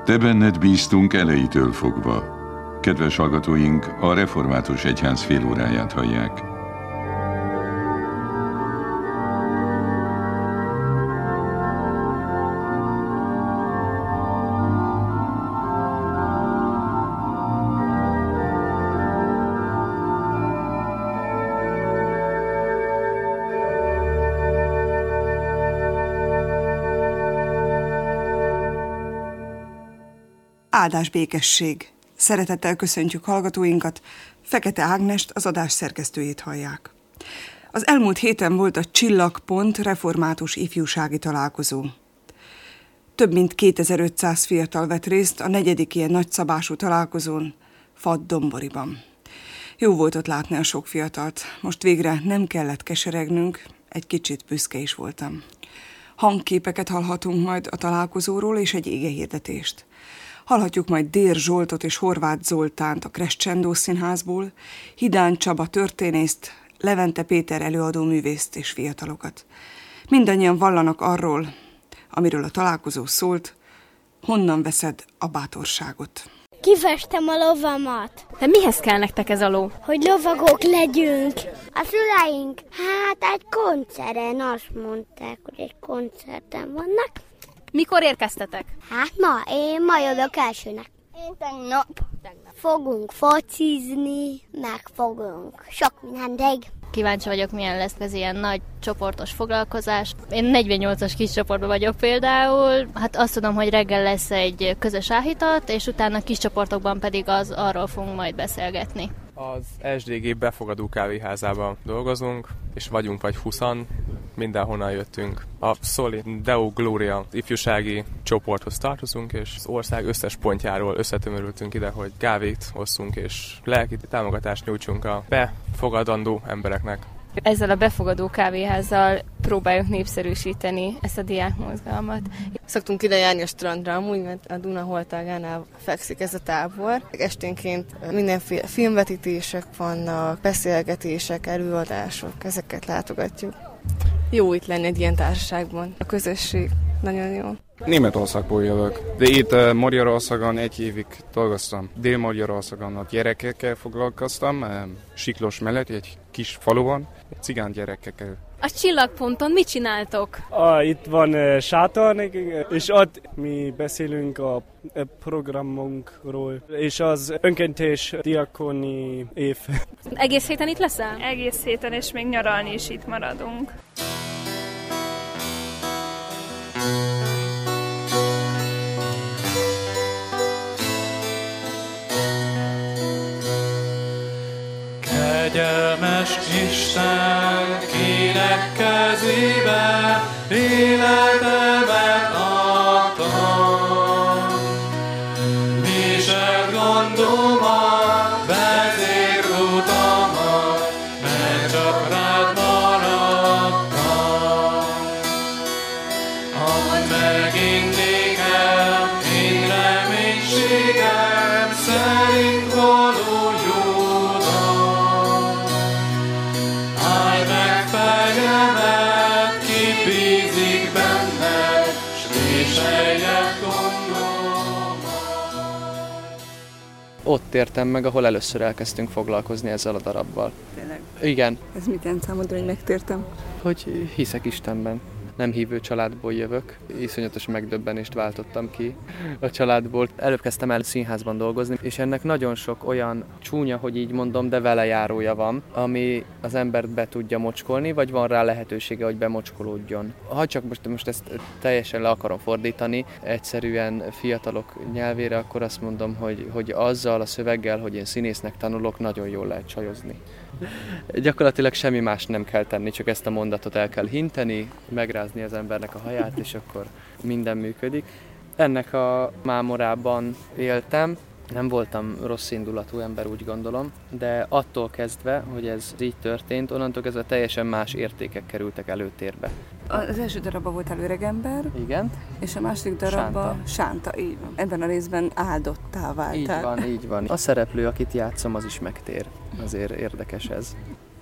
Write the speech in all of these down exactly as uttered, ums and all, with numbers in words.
Te benned bíztunk elejétől fogva. Kedves hallgatóink, a Református Egyház félóráját hallják. Áldás békesség! Szeretettel köszöntjük hallgatóinkat, Fekete Ágnest, az adás szerkesztőjét hallják. Az elmúlt héten volt a Csillagpont református ifjúsági találkozó. Több mint kétezer-ötszáz fiatal vett részt a negyedik ilyen nagyszabású találkozón, Fadd-Domboriban. Jó volt ott látni a sok fiatalt, most végre nem kellett keseregnünk, egy kicsit büszke is voltam. Hangképeket hallhatunk majd a találkozóról és egy égehirdetést. Hallhatjuk majd Dér Zsoltot és Horváth Zoltánt a Crescendo Színházból, Hidán Csaba történészt, Levente Péter előadóművészt és fiatalokat. Mindannyian vallanak arról, amiről a találkozó szólt, honnan veszed a bátorságot. Kifestem a lovamat. De mihez kell nektek ez a ló? Hogy lovagok legyünk. A szüleink, hát egy koncerten azt mondták, hogy egy koncerten vannak. Mikor érkeztetek? Hát ma, én ma jövök elsőnek. Én tegnap. tegnap. Fogunk focizni, meg fogunk sok mindent. Kíváncsi vagyok, milyen lesz ez ilyen nagy csoportos foglalkozás. Én negyvennyolcas kis csoportban vagyok például. Hát azt tudom, hogy reggel lesz egy közös áhítat, és utána kis csoportokban pedig az arról fogunk majd beszélgetni. Az es dé gé befogadó kávéházában dolgozunk, és vagyunk vagy huszan, mindenhonnan jöttünk. A Soli Deo Gloria ifjúsági csoporthoz tartozunk, és az ország összes pontjáról összetömörültünk ide, hogy kávét hozzunk, és lelki támogatást nyújtsunk a befogadandó embereknek. Ezzel a befogadó kávéházzal próbáljuk népszerűsíteni ezt a diákmozgalmat. Szoktunk ide járni a strandra, amúgy, mert a Duna holtágánál fekszik ez a tábor. Esténként mindenféle filmvetítések vannak, beszélgetések, előadások, ezeket látogatjuk. Jó itt lenni egy ilyen társaságban. A közösség nagyon jó. Németországból jövök, de itt uh, Magyarországon egy évig dolgoztam. Dél-Magyarországon a gyerekekkel foglalkoztam, um, Siklós mellett, egy kis faluban, cigány gyerekekkel. A Csillagponton mit csináltok? Ah, itt van uh, sátor, és ott mi beszélünk a programunkról, és az önkéntes diakoni év. Egész héten itt leszel? Egész héten, és még nyaralni is itt maradunk. Kegyelmes Isten, kinek kezébe életemet adtam. Viseld gondomat, vezérd utamat, mert csak rád maradtam. Add meg én nékem, én reménységem szerint való jódat. Állj meg fejemet, ki bízik benned, s viseljek gondomat. Ott értem meg, ahol először elkezdtünk foglalkozni ezzel a darabbal. Tényleg? Igen. Ez mit jelent számodra, hogy megtértem? Hogy hiszek Istenben. Nem hívő családból jövök. Iszonyatos megdöbbenést váltottam ki a családból. Előbb kezdtem el színházban dolgozni, és ennek nagyon sok olyan csúnya, hogy így mondom, de velejárója van, ami az embert be tudja mocskolni, vagy van rá lehetősége, hogy bemocskolódjon. Ha csak most, most ezt teljesen le akarom fordítani, egyszerűen fiatalok nyelvére, akkor azt mondom, hogy, hogy azzal a szöveggel, hogy én színésznek tanulok, nagyon jól lehet csajozni. Gyakorlatilag semmi más nem kell tenni, csak ezt a mondatot el kell hinteni, megrázni az embernek a haját, és akkor minden működik. Ennek a mámorában éltem, nem voltam rossz indulatú ember, úgy gondolom, de attól kezdve, hogy ez így történt, onnantól kezdve teljesen más értékek kerültek előtérbe. Az első darabban voltál öregember, igen, és a második darabban Sánta. Így van. Ebben a részben áldottá váltál. Így van, így van. A szereplő, akit játszom, az is megtér. Azért érdekes ez.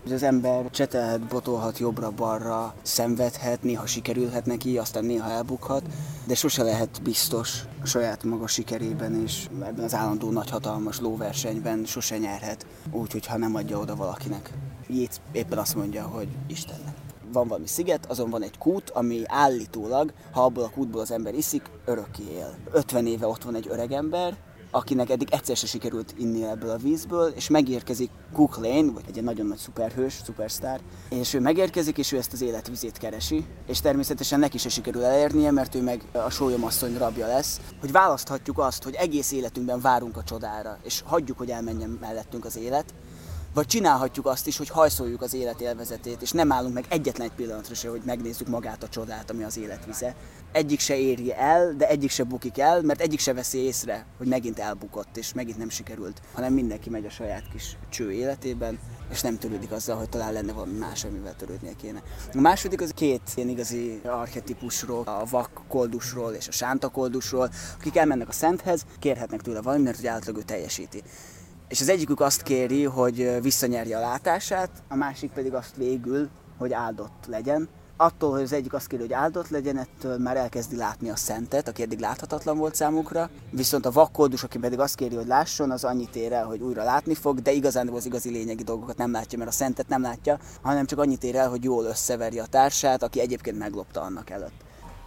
hogy az ember csetelhet, botolhat jobbra-balra, szenvedhet, néha sikerülhet neki, aztán néha elbukhat, de sose lehet biztos a saját maga sikerében, és ebben az állandó nagyhatalmas lóversenyben sose nyerhet, úgyhogy ha nem adja oda valakinek. Jéz éppen azt mondja, hogy Istennek. Van valami sziget, azon van egy kút, ami állítólag, ha abból a kútból az ember iszik, örökké él. ötven éve ott van egy öregember, akinek eddig egyszer se sikerült inni ebből a vízből, és megérkezik Cook Lane, vagy egy nagyon nagy szuperhős, szupersztár, és ő megérkezik, és ő ezt az életvizét keresi, és természetesen neki se sikerül elérnie, mert ő meg a sólyomasszony rabja lesz. Hogy választhatjuk azt, hogy egész életünkben várunk a csodára, és hagyjuk, hogy elmenjen mellettünk az élet, vagy csinálhatjuk azt is, hogy hajszoljuk az élet élvezetét, és nem állunk meg egyetlen egy pillanatra se, hogy megnézzük magát a csodát, ami az életvize. Egyik se éri el, de egyik se bukik el, mert egyik se veszi észre, hogy megint elbukott, és megint nem sikerült, hanem mindenki megy a saját kis cső életében, és nem törődik azzal, hogy talán lenne valami más, amivel törődnie kéne. A második az két ilyen igazi archetipusról, a vak koldusról és a sánta koldusról, akik elmennek a szenthez, kérhetnek tőle valamit, mert hogy általában ő teljesíti. És az egyikük azt kéri, hogy visszanyerje a látását, a másik pedig azt végül, hogy áldott legyen. Attól, hogy az egyik azt kéri, hogy áldott legyen, ettől már elkezdi látni a szentet, aki eddig láthatatlan volt számukra. Viszont a vakkoldus, aki pedig azt kéri, hogy lásson, az annyit ér el, hogy újra látni fog, de igazán az igazi lényegi dolgokat nem látja, mert a szentet nem látja, hanem csak annyit ér el, hogy jól összeverje a társát, aki egyébként meglopta annak előtt.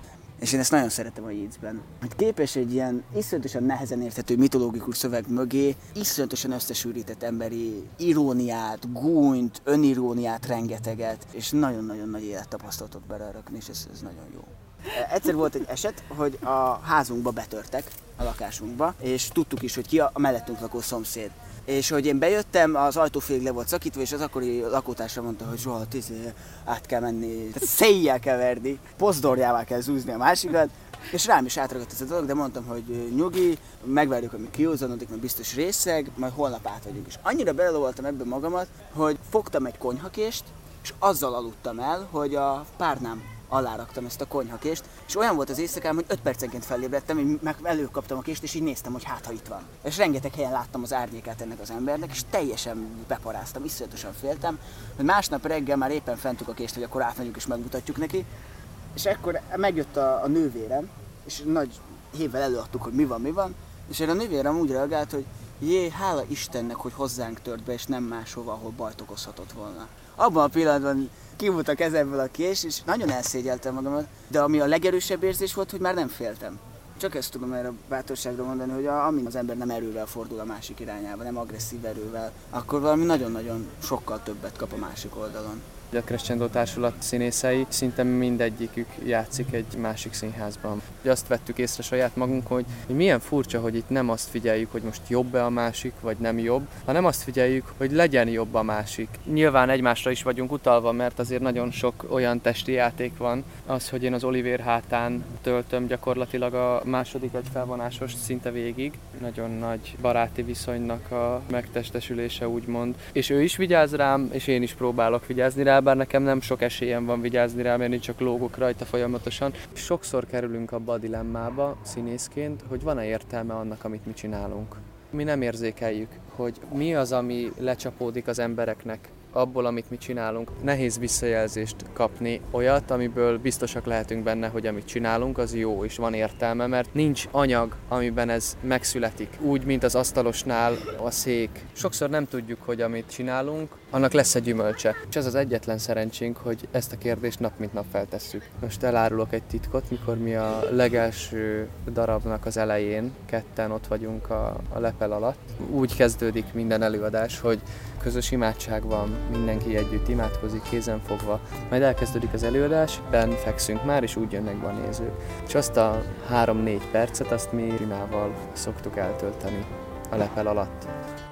És én ezt nagyon szeretem a Yeatsben. Hogy képes egy ilyen iszonyatosan nehezen érthető mitológikus szöveg mögé iszonyatosan összesűrített emberi iróniát, gúnyt, öniróniát, rengeteget, és nagyon-nagyon nagy élettapasztalatot belerakni, és ez, ez nagyon jó. Egyszer volt egy eset, hogy a házunkba betörtek, a lakásunkba, és tudtuk is, hogy ki a mellettünk lakó szomszéd. És hogy én bejöttem, az ajtó félig le volt szakítva, és az akkori lakótársa mondta, hogy Zsolt, át kell menni, széjjel kell verni, pozdorjává kell zúzni a másikat, és rám is átragadt ez a dolog, de mondtam, hogy nyugi, megvárjuk, amíg kiúzanodik, mert biztos részeg, majd holnap átadjuk. És annyira belelovaltam ebbe magamat, hogy fogtam egy konyhakést, és azzal aludtam el, hogy a párnám alá raktam ezt a konyhakést, és olyan volt az éjszakám, hogy öt percenként felébredtem, így meg előkaptam a kést, és így néztem, hogy hát ha itt van. És rengeteg helyen láttam az árnyékát ennek az embernek, és teljesen beparáztam, iszonyatosan féltem, hogy másnap reggel már éppen fentük a kést, hogy akkor átmegyünk és megmutatjuk neki, és ekkor megjött a, a nővérem, és nagy hévvel előadtuk, hogy mi van, mi van, és erre a nővérem úgy reagált, hogy jé, hála Istennek, hogy hozzánk tört be, és nem máshova, ahol bajt okozhatott volna. Abban a pillanatban kivult a kezemből a kés, és nagyon elszégyeltem magamat, de ami a legerősebb érzés volt, hogy már nem féltem. Csak ezt tudom erre a bátorságra mondani, hogy amin az ember nem erővel fordul a másik irányába, nem agresszív erővel, akkor valami nagyon-nagyon sokkal többet kap a másik oldalon. A Crescendo Társulat színészei szinte mindegyikük játszik egy másik színházban. Azt vettük észre saját magunk, hogy, hogy milyen furcsa, hogy itt nem azt figyeljük, hogy most jobb-e a másik, vagy nem jobb, hanem azt figyeljük, hogy legyen jobb a másik. Nyilván egymásra is vagyunk utalva, mert azért nagyon sok olyan testi játék van. Az, hogy én az Olivér hátán töltöm gyakorlatilag a második egy felvonásos szinte végig. Nagyon nagy baráti viszonynak a megtestesülése, úgymond. És ő is vigyáz rám, és én is próbálok vigyázni rá, bár nekem nem sok esélyem van vigyázni rá, mert én csak lógok rajta folyamatosan. Sokszor kerülünk abba a dilemmába színészként, hogy van-e értelme annak, amit mi csinálunk. Mi nem érzékeljük, hogy mi az, ami lecsapódik az embereknek abból, amit mi csinálunk. Nehéz visszajelzést kapni, olyat, amiből biztosak lehetünk benne, hogy amit csinálunk, az jó és van értelme, mert nincs anyag, amiben ez megszületik. Úgy, mint az asztalosnál a szék. Sokszor nem tudjuk, hogy amit csinálunk, annak lesz egy gyümölcse. És ez az egyetlen szerencsénk, hogy ezt a kérdést nap mint nap feltesszük. Most elárulok egy titkot, mikor mi a legelső darabnak az elején, ketten ott vagyunk a, a lepel alatt. Úgy kezdődik minden előadás, hogy közös imádság van, mindenki együtt imádkozik, kézen fogva. Majd elkezdődik az előadás, benn fekszünk már, és úgy jönnek be a nézők. És azt a három-négy percet, azt mi imával szoktuk eltölteni a lepel alatt.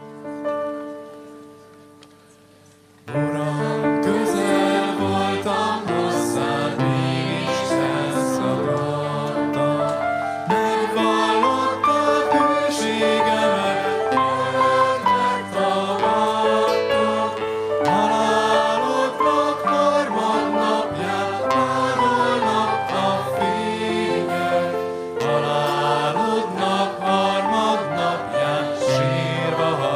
Uram, közel voltam hozzád, mégis elszagadtam. Megvallottad hűségemet, tőled megtagadtam. Halálodnak harmadnapján távolnak a fények. Halálodnak harmadnapján sírva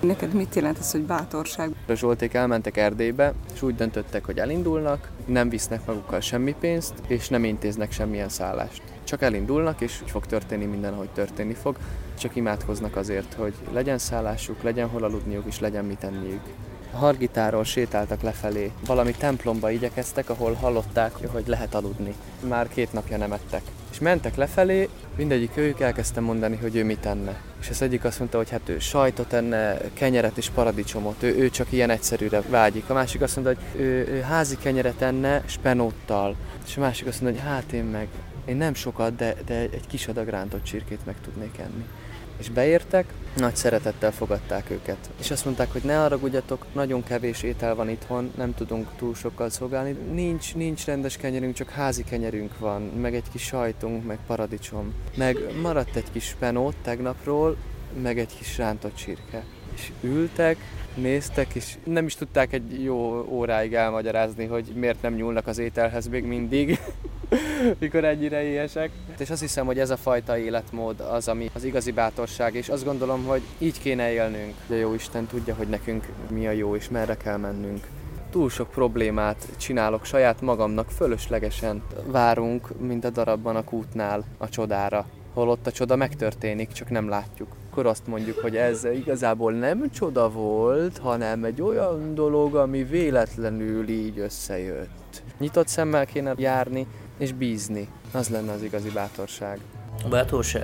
neked mit jelent ez, hogy bátorság? A Zsolték elmentek Erdélybe, és úgy döntöttek, hogy elindulnak, nem visznek magukkal semmi pénzt, és nem intéznek semmilyen szállást. Csak elindulnak, és úgy fog történni minden, ahogy történni fog. Csak imádkoznak azért, hogy legyen szállásuk, legyen hol aludniuk, és legyen mit enniük. A Hargitáról sétáltak lefelé, valami templomba igyekeztek, ahol hallották, hogy lehet aludni. Már két napja nem ettek. És mentek lefelé, mindegyik ők elkezdte mondani, hogy ő mit enne. És az egyik azt mondta, hogy hát ő sajtot enne, kenyeret és paradicsomot, ő, ő csak ilyen egyszerűre vágyik. A másik azt mondta, hogy ő, ő házi kenyeret enne spenóttal. És a másik azt mondta, hogy hát én meg, én nem sokat, de, de egy kis adag rántott csirkét meg tudnék enni. És beértek, nagy szeretettel fogadták őket. És azt mondták, hogy ne haragudjatok, nagyon kevés étel van itthon, nem tudunk túl sokkal szolgálni. Nincs, nincs rendes kenyerünk, csak házi kenyerünk van, meg egy kis sajtunk, meg paradicsom. Meg maradt egy kis spenót tegnapról, meg egy kis rántott csirke. És ültek, néztek, és nem is tudták egy jó óráig elmagyarázni, hogy miért nem nyúlnak az ételhez még mindig, mikor ennyire éhesek. És azt hiszem, hogy ez a fajta életmód az, ami az igazi bátorság, és azt gondolom, hogy így kéne élnünk. A Jóisten tudja, hogy nekünk mi a jó, és merre kell mennünk. Túl sok problémát csinálok saját magamnak, fölöslegesen várunk, mint a darabban a kútnál a csodára. Holott a csoda megtörténik, csak nem látjuk. Akkor azt mondjuk, hogy ez igazából nem csoda volt, hanem egy olyan dolog, ami véletlenül így összejött. Nyitott szemmel kéne járni, és bízni. Az lenne az igazi bátorság. A bátorság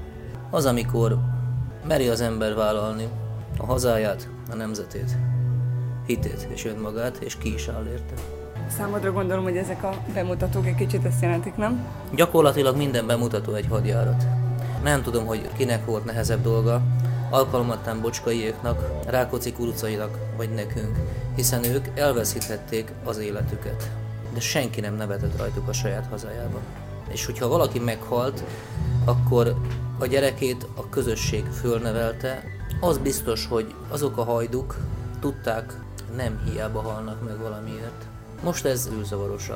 az, amikor meri az ember vállalni a hazáját, a nemzetét, hitét és önmagát, és ki is áll érte. Számodra gondolom, hogy ezek a bemutatók egy kicsit ezt jelentik, nem? Gyakorlatilag minden bemutató egy hadjárat. Nem tudom, hogy kinek volt nehezebb dolga, alkalmattán Bocskaiéknak, Rákóczi kurucainak vagy nekünk, hiszen ők elveszíthették az életüket. De senki nem nevetett rajtuk a saját hazájában. És hogyha valaki meghalt, akkor a gyerekét a közösség fölnevelte. Az biztos, hogy azok a hajduk tudták, nem hiába halnak meg valamiért. Most ez űrzavarosabb.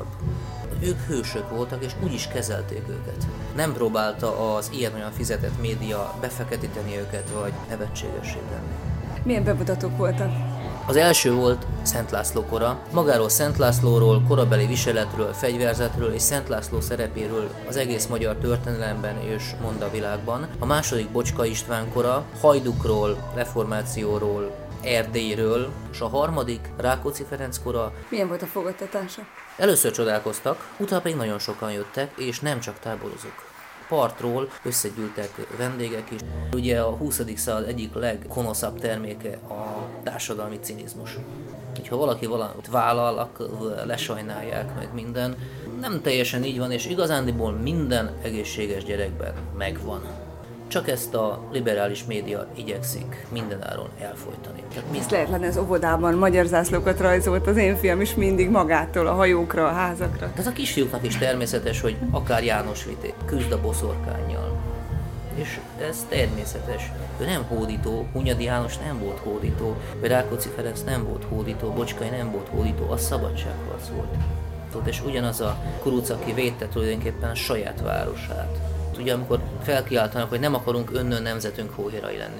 Ők hősök voltak, és úgy is kezelték őket. Nem próbálta az ilyen-olyan fizetett média befeketíteni őket, vagy nevetségessé tenni. Milyen bemutatók voltak? Az első volt Szent László kora. Magáról Szent Lászlóról, korabeli viseletről, fegyverzetről és Szent László szerepéről az egész magyar történelemben és mondavilágban. A második Bocska István kora, hajdukról, reformációról, Erdélyről, és a harmadik Rákóczi Ferenc kora. Milyen volt a fogadtatása? Először csodálkoztak, utána pedig nagyon sokan jöttek, és nem csak táborozók. Partról összegyűltek vendégek is. Ugye a huszadik század egyik leggonoszabb terméke a társadalmi cinizmus. Ha valaki valamit vállal, akkor lesajnálják meg minden. Nem teljesen így van, és igazándiból minden egészséges gyerekben megvan. Csak ezt a liberális média igyekszik mindenáron elfojtani. Ezt lehet lenni az óvodában, magyar zászlókat rajzolt az én fiam is mindig magától, a hajókra, a házakra. Ez a kisfiúknak is természetes, hogy akár János Vitéz küzd a boszorkánnyal. És ez természetes. Ő nem hódító, Hunyadi János nem volt hódító, vagy Rákóczi Ferenc nem volt hódító, Bocskai nem volt hódító, az szabadságharc volt. És ugyanaz a kuruc, aki védte tulajdonképpen a saját városát. Ugye amikor felkiáltanak, hogy nem akarunk önnön nemzetünk hóhérai lenni.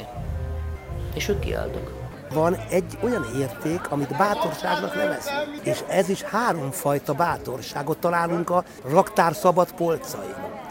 És ők kiálltak. Van egy olyan érték, amit bátorságnak nevezünk. És ez is háromfajta bátorságot találunk a raktár szabad polcain.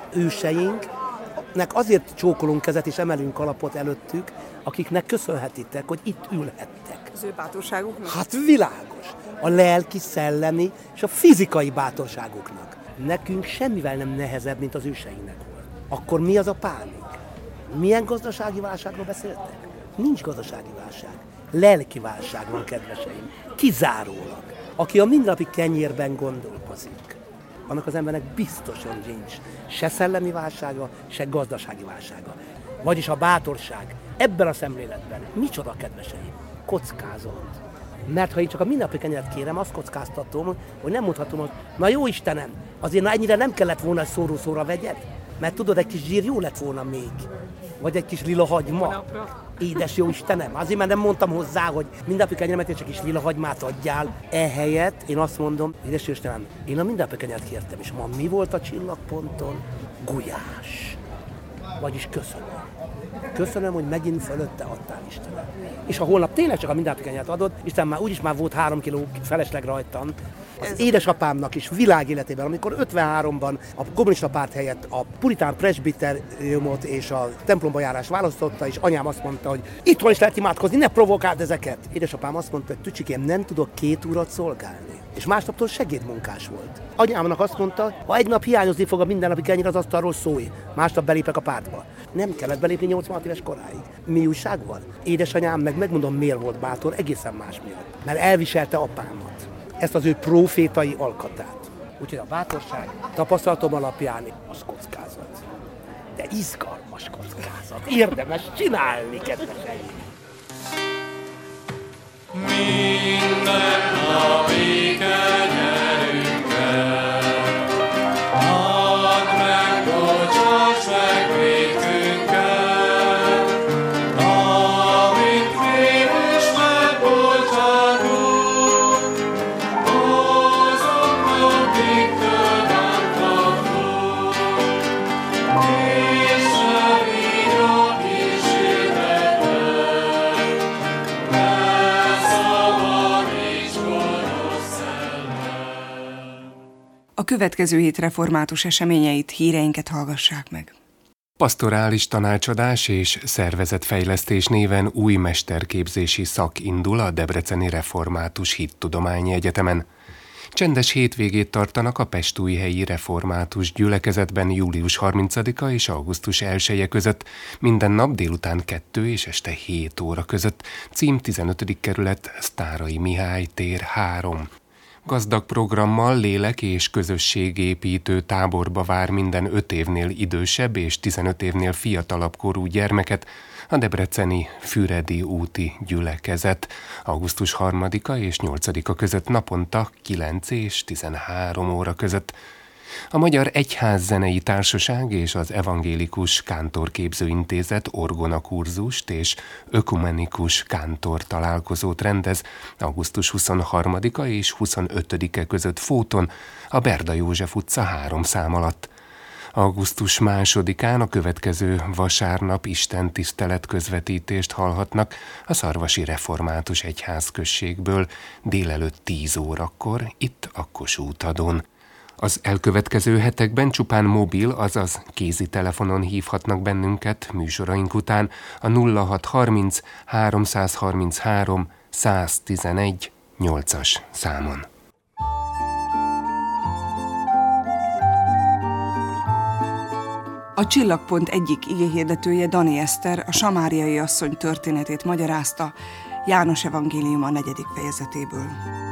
Őseinknek azért csókolunk kezet és emelünk kalapot előttük, akiknek köszönhetitek, hogy itt ülhettek. Az ő bátorságuknak? Hát világos. A lelki, szellemi és a fizikai bátorságuknak. Nekünk semmivel nem nehezebb, mint az őseinknek volt. Akkor mi az a pánik? Milyen gazdasági válságról beszéltek? Nincs gazdasági válság. Lelki válság van, kedveseim. Kizárólag. Aki a mindennapi kenyérben gondolkozik, annak az embernek biztosan nincs se szellemi válsága, se gazdasági válsága. Vagyis a bátorság ebben a szemléletben micsoda, kedveseim? Kockázat. Mert ha én csak a mindennapi kenyeret kérem, azt kockáztatom, hogy nem mondhatom, hogy na jó Istenem, azért ennyire nem kellett volna, hogy szóró-szóra vegyed, mert tudod, egy kis zsír jó lett volna még. Vagy egy kis lila hagyma. Édes jó Istenem, azért mert nem mondtam hozzá, hogy mindennapi kenyeremet és csak kis lila hagymát adjál. Ehelyett én azt mondom, édes jó Istenem, én a mindennapi kenyeret kértem, és ma mi volt a csillagponton? Gulyás. Vagyis köszönöm. Köszönöm, hogy megint fölötte adtál, Istenem. És ha holnap tényleg csak a mindennapi kenyeret adod, Isten már úgyis már volt három kiló felesleg rajtam. Az Ez édesapámnak is világéletében, amikor ötvenháromban a kommunista párt helyett a puritán presbiteriumot és a templomba járás választotta, és anyám azt mondta, hogy itthon is lehet imádkozni, ne provokáld ezeket. Édesapám azt mondta, hogy Tücsikém, nem tudok két urat szolgálni. És másnaptól segédmunkás volt. Anyámnak azt mondta, ha egy nap hiányozni fog a mindennapi kenyér, az asztalról, szólj. Másnap belépek a pártba. Nem kellett belépni nyolcvanhat éves koráig. Mi újság van? Édesanyám meg megmondom, miért volt bátor, egészen más miatt. Mert elviselte apámat. Ezt az ő profétai alkatát. Úgyhogy a bátorság tapasztalatom alapján az kockázat. De izgalmas kockázat. Érdemes csinálni, kedveseim. Minden napi kenyerünket, add meg, bocsáss meg vétkünket, amint mi is megbocsátunk, azoknak, kik tőlem kaptunk, és ne vigy a kísérletben, A következő hét református eseményeit, híreinket hallgassák meg. Pastorális tanácsadás és szervezetfejlesztés néven új mesterképzési szak indul a Debreceni Református Hittudományi Egyetemen. Csendes hétvégét tartanak a Pestújhelyi Református Gyülekezetben július harmincadika és augusztus elseje között, minden nap délután kettő és este hét óra között, cím tizenötödik kerület, Sztáray Mihály tér három. Gazdag programmal lélek- és közösségépítő táborba vár minden öt évnél idősebb és tizenöt évnél fiatalabb korú gyermeket a debreceni Füredi úti gyülekezet augusztus harmadika és nyolcadika között naponta kilenc és tizenhárom óra között. A Magyar Egyházzenei Társaság és az Evangélikus Kántorképző Intézet orgonakurzust és ökumenikus kántor találkozót rendez augusztus huszonharmadika és huszonötödike között Fóton, a Berda József utca három szám alatt. augusztus másodikán a következő vasárnap istentisztelet közvetítést hallhatnak a Szarvasi Református Egyházközségből délelőtt tíz órakor itt a Kossuth-Adon. Az elkövetkező hetekben csupán mobil, azaz kézi telefonon hívhatnak bennünket műsoraink után a nulla hat harminc háromszázharminchárom száztizenegy nyolcas számon. A Csillagpont egyik igéhirdetője, Dani Eszter, a samáriai asszony történetét magyarázta János evangéliuma negyedik fejezetéből.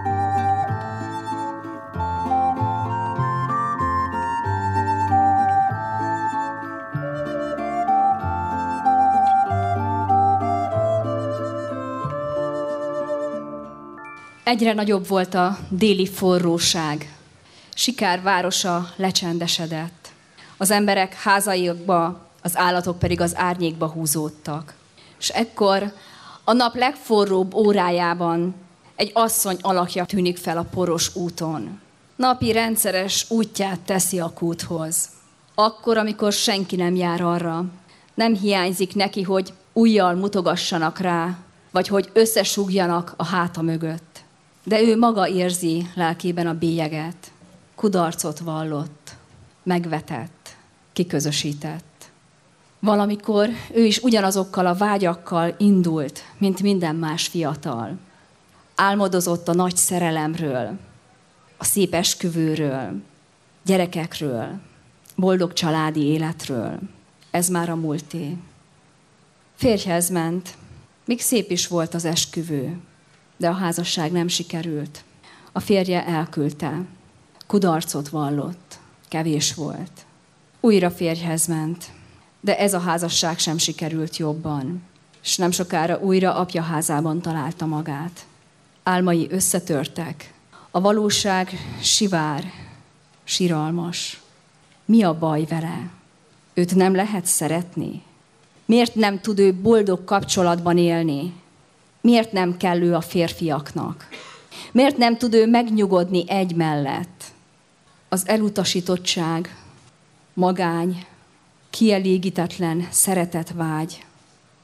Egyre nagyobb volt a déli forróság. Sikár városa lecsendesedett. Az emberek házaikba, az állatok pedig az árnyékba húzódtak. És ekkor a nap legforróbb órájában egy asszony alakja tűnik fel a poros úton. Napi rendszeres útját teszi a kúthoz. Akkor, amikor senki nem jár arra, nem hiányzik neki, hogy ujjal mutogassanak rá, vagy hogy összesúgjanak a háta mögött. De ő maga érzi lelkében a bélyeget, kudarcot vallott, megvetett, kiközösített. Valamikor ő is ugyanazokkal a vágyakkal indult, mint minden más fiatal. Álmodozott a nagy szerelemről, a szép esküvőről, gyerekekről, boldog családi életről. Ez már a múlté. Férjhez ment, még szép is volt az esküvő, de a házasság nem sikerült. A férje elküldte, kudarcot vallott, kevés volt. Újra férjhez ment, de ez a házasság sem sikerült jobban, és nem sokára újra apja házában találta magát. Álmai összetörtek, a valóság sivár, siralmas. Mi a baj vele? Őt nem lehet szeretni? Miért nem tud ő boldog kapcsolatban élni? Miért nem kell ő a férfiaknak? Miért nem tud ő megnyugodni egy mellett? Az elutasítottság, magány, kielégítetlen szeretetvágy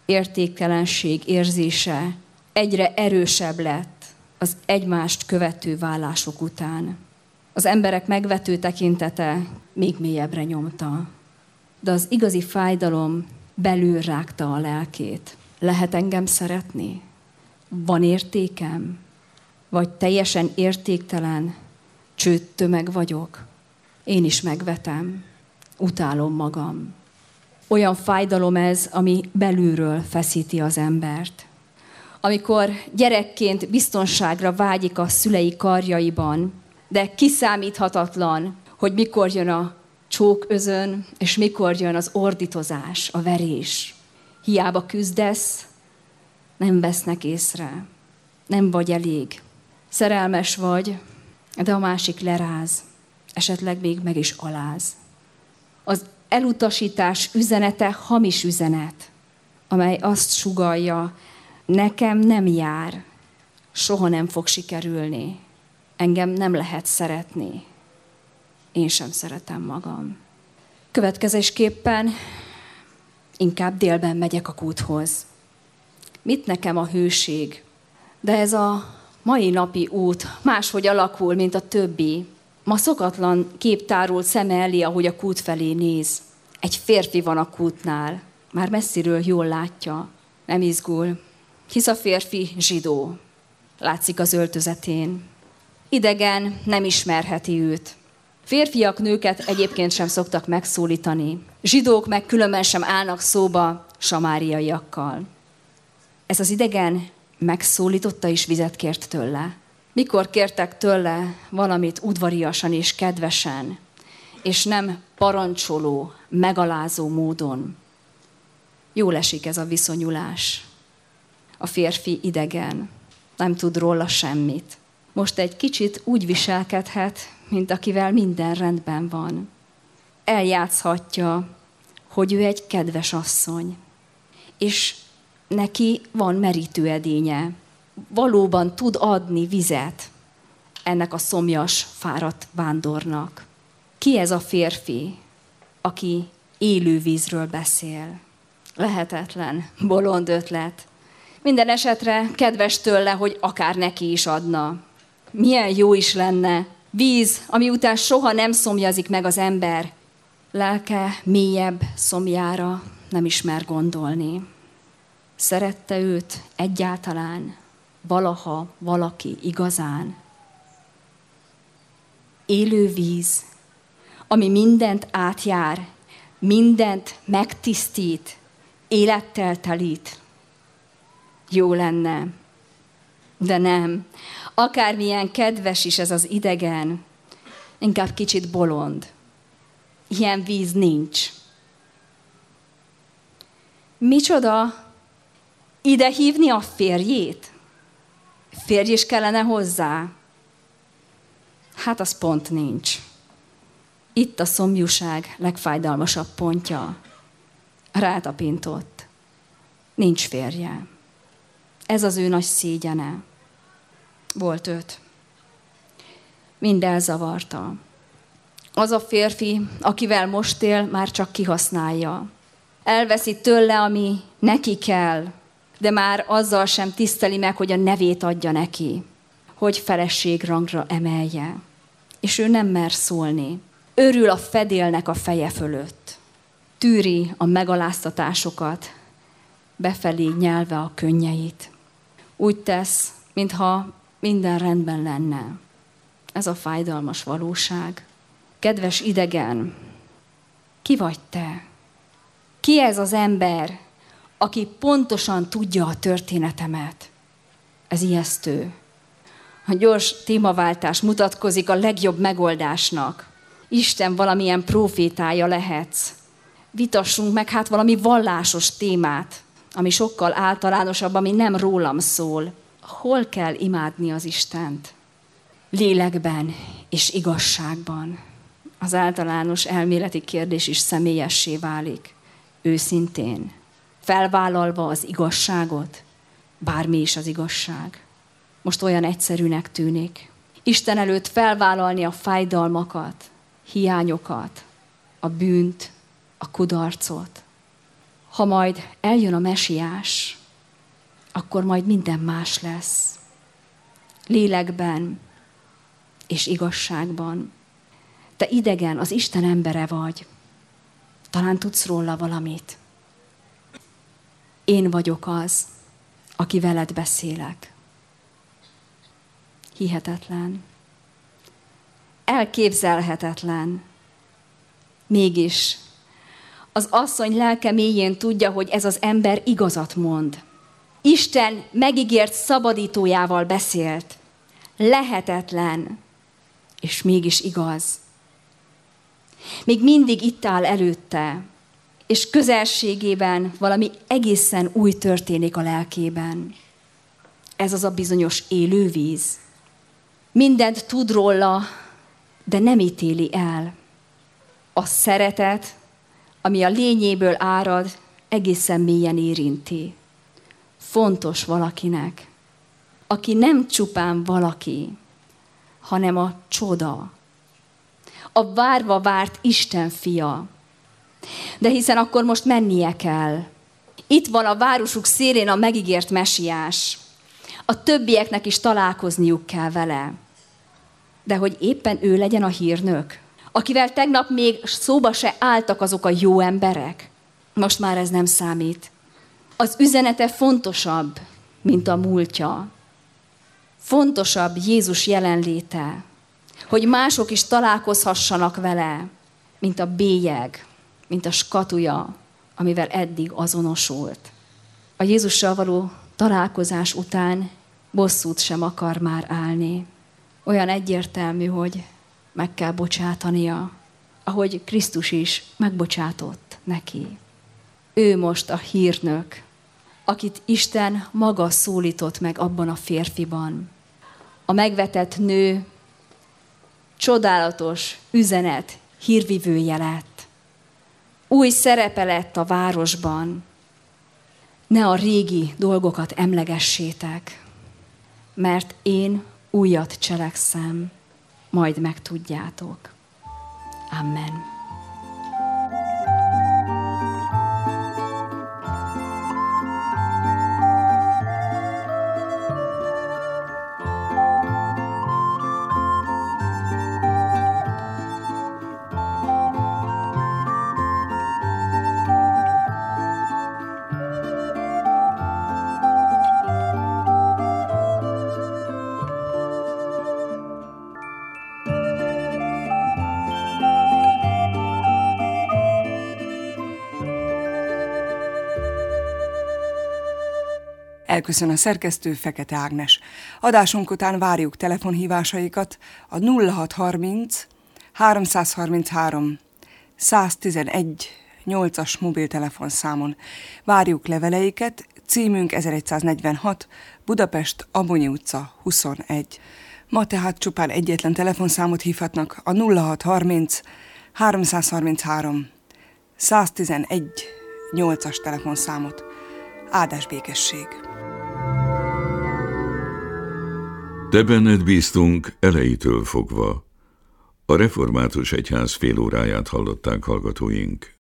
értéktelenség érzése egyre erősebb lett az egymást követő vállások után. Az emberek megvető tekintete még mélyebbre nyomta. De az igazi fájdalom belül rágta a lelkét. Lehet engem szeretni? Van értékem? Vagy teljesen értéktelen csőttömeg vagyok? Én is megvetem. Utálom magam. Olyan fájdalom ez, ami belülről feszíti az embert. Amikor gyerekként biztonságra vágyik a szülei karjaiban, de kiszámíthatatlan, hogy mikor jön a csóközön, és mikor jön az ordítozás, a verés. Hiába küzdesz, nem vesznek észre. Nem vagy elég. Szerelmes vagy, de a másik leráz. Esetleg még meg is aláz. Az elutasítás üzenete hamis üzenet, amely azt sugallja, nekem nem jár, soha nem fog sikerülni, engem nem lehet szeretni, én sem szeretem magam. Következésképpen inkább délben megyek a kúthoz. Mit nekem a hőség? De ez a mai napi út máshogy alakul, mint a többi. Ma szokatlan kép tárul szeme elé, ahogy a kút felé néz. Egy férfi van a kútnál, már messziről jól látja, nem izgul, hisz a férfi zsidó, látszik az öltözetén. Idegen, nem ismerheti őt. Férfiak nőket egyébként sem szoktak megszólítani, zsidók meg különben sem állnak szóba samáriaiakkal. Ez az idegen megszólította és vizet kért tőle. Mikor kértek tőle valamit udvariasan és kedvesen, és nem parancsoló, megalázó módon. Jól esik ez a viszonyulás. A férfi idegen, nem tud róla semmit. Most egy kicsit úgy viselkedhet, mint akivel minden rendben van. Eljátszhatja, hogy ő egy kedves asszony, és neki van merítőedénye. Valóban tud adni vizet ennek a szomjas, fáradt vándornak. Ki ez a férfi, aki élő vízről beszél? Lehetetlen, bolond ötlet. Minden esetre kedves tőle, hogy akár neki is adna. Milyen jó is lenne víz, ami után soha nem szomjazik meg az ember. Lelke mélyebb szomjára nem ismer gondolni. Szerette őt egyáltalán, valaha valaki igazán? Élő víz, ami mindent átjár, mindent megtisztít, élettel telít. Jó lenne, de nem. Akármilyen kedves is ez az idegen, inkább kicsit bolond. Ilyen víz nincs. Micsoda? Ide hívni a férjét? Férj is kellene hozzá? Hát az pont nincs. Itt a szomjúság legfájdalmasabb pontja. Rátapintott. Nincs férje. Ez az ő nagy szégyene. Volt öt. Mind elzavarta. Az a férfi, akivel most él, már csak kihasználja. Elveszi tőle, ami neki kell, de már azzal sem tiszteli meg, hogy a nevét adja neki, hogy feleségrangra emelje. És ő nem mer szólni. Örül a fedélnek a feje fölött. Tűri a megaláztatásokat, befelé nyelve a könnyeit. Úgy tesz, mintha minden rendben lenne. Ez a fájdalmas valóság. Kedves idegen, ki vagy te? Ki ez az ember, aki pontosan tudja a történetemet? Ez ijesztő. A gyors témaváltás mutatkozik a legjobb megoldásnak. Isten valamilyen profétája lehetsz. Vitassunk meg hát valami vallásos témát, ami sokkal általánosabb, ami nem rólam szól. Hol kell imádni az Istent? Lélekben és igazságban. Az általános elméleti kérdés is személyessé válik. Őszintén, felvállalva az igazságot, bármi is az igazság. Most olyan egyszerűnek tűnik. Isten előtt felvállalni a fájdalmakat, hiányokat, a bűnt, a kudarcot. Ha majd eljön a mesiás, akkor majd minden más lesz. Lélekben és igazságban. Te idegen, az Isten embere vagy. Talán tudsz róla valamit. Én vagyok az, aki veled beszélek. Hihetetlen. Elképzelhetetlen. Mégis az asszony lelke mélyén tudja, hogy ez az ember igazat mond. Isten megígért szabadítójával beszélt. Lehetetlen, és mégis igaz. Még mindig itt áll előtte, és közelségében valami egészen új történik a lelkében. Ez az a bizonyos élővíz. Mindent tud róla, de nem ítéli el. A szeretet, ami a lényéből árad, egészen mélyen érinti. Fontos valakinek, aki nem csupán valaki, hanem a csoda. A várva várt Isten fia. De hiszen akkor most mennie kell. Itt van a városuk szélén a megígért mesiás. A többieknek is találkozniuk kell vele. De hogy éppen ő legyen a hírnök, akivel tegnap még szóba se álltak azok a jó emberek, most már ez nem számít. Az üzenete fontosabb, mint a múltja. Fontosabb Jézus jelenléte, hogy mások is találkozhassanak vele, mint a bélyeg, mint a skatuja, amivel eddig azonosult. A Jézussal való találkozás után bosszút sem akar már állni. Olyan egyértelmű, hogy meg kell bocsátania, ahogy Krisztus is megbocsátott neki. Ő most a hírnök, akit Isten maga szólított meg abban a férfiban. A megvetett nő csodálatos üzenet hírvivője lett. Új szerepe lett a városban. Ne a régi dolgokat emlegessétek, mert én újat cselekszem, majd megtudjátok. Amen. Elköszön a szerkesztő, Fekete Ágnes. Adásunk után várjuk telefonhívásaikat a nulla hat harminc háromszázharminchárom száztizenegy nyolcas mobiltelefonszámon. Várjuk leveleiket, címünk ezeregyszáznegyvenhat, Budapest, Abonyi utca, huszonegy. Ma tehát csupán egyetlen telefonszámot hívhatnak, a nulla hat harminc háromszázharminchárom száztizenegy nyolcas telefonszámot. Áldás békesség! Te benned bíztunk elejétől fogva. A Református Egyház félóráját hallották hallgatóink.